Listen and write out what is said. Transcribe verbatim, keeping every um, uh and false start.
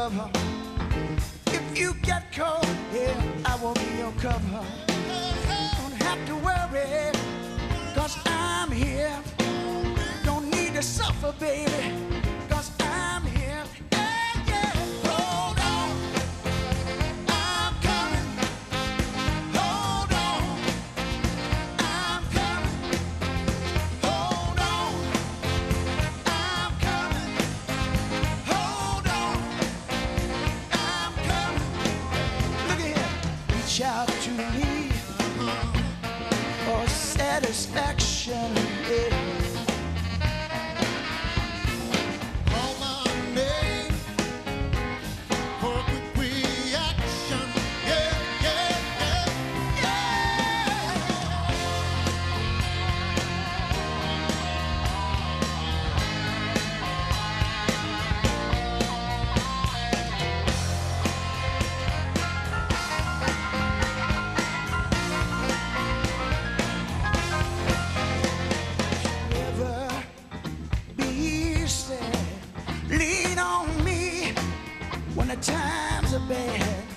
lover. If you get cold, yeah, I will be your cover. Don't have to worry, cause I'm here. Don't need to suffer, baby, cause I'm here. Yeah, yeah. Hold on, I'm coming. Hold on, I'm coming. Hold on, I'm coming. Hold on, I'm coming. Look at here, reach out to me for satisfaction, yeah. Lean on me when the times are bad.